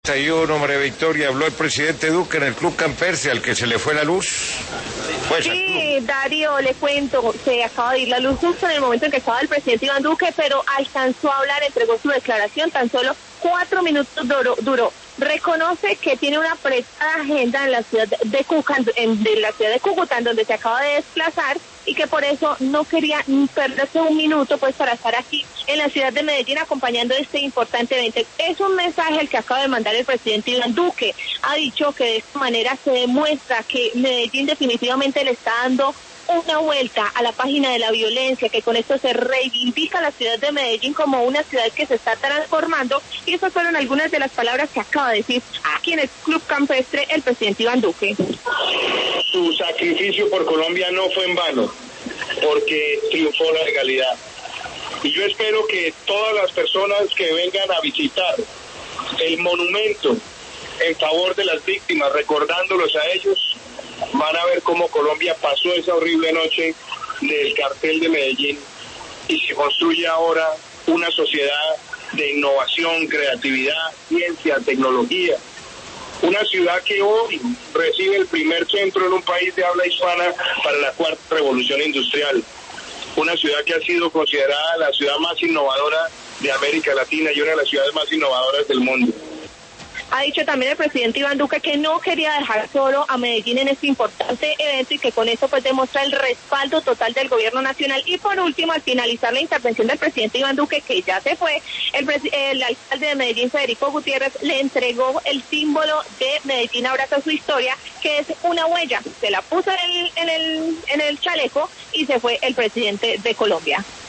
Hombre Victoria, habló el presidente Duque en el Club Camperse, al que se le fue la luz. Pues, sí, Darío, le cuento, se acaba de ir la luz justo en el momento en que estaba el presidente Iván Duque, pero alcanzó a hablar, entregó su declaración, tan solo 4 minutos duró. Reconoce que tiene una apretada agenda en la ciudad de Cúcuta, donde se acaba de desplazar, y que por eso no quería perderse un minuto pues para estar aquí en la ciudad de Medellín acompañando este importante evento. Es un mensaje el que acaba de mandar el presidente Iván Duque. Ha dicho que de esta manera se demuestra que Medellín definitivamente le está dando una vuelta a la página de la violencia, que con esto se reivindica la ciudad de Medellín como una ciudad que se está transformando, y esas fueron algunas de las palabras que acaba de decir aquí en el Club Campestre el presidente Iván Duque. Su sacrificio por Colombia no fue en vano, porque triunfó la legalidad. Y yo espero que todas las personas que vengan a visitar el monumento en favor de las víctimas, recordándolos a ellos, van a ver cómo Colombia pasó esa horrible noche del cartel de Medellín y se construye ahora una sociedad de innovación, creatividad, ciencia, tecnología. Una ciudad que hoy recibe el primer centro en un país de habla hispana para la cuarta revolución industrial. Una ciudad que ha sido considerada la ciudad más innovadora de América Latina y una de las ciudades más innovadoras del mundo. Ha dicho también el presidente Iván Duque que no quería dejar solo a Medellín en este importante evento y que con eso pues demuestra el respaldo total del gobierno nacional. Y por último, al finalizar la intervención del presidente Iván Duque, que ya se fue, el alcalde de Medellín, Federico Gutiérrez, le entregó el símbolo de Medellín Abraza Su Historia, que es una huella. Se la puso en el chaleco y se fue el presidente de Colombia.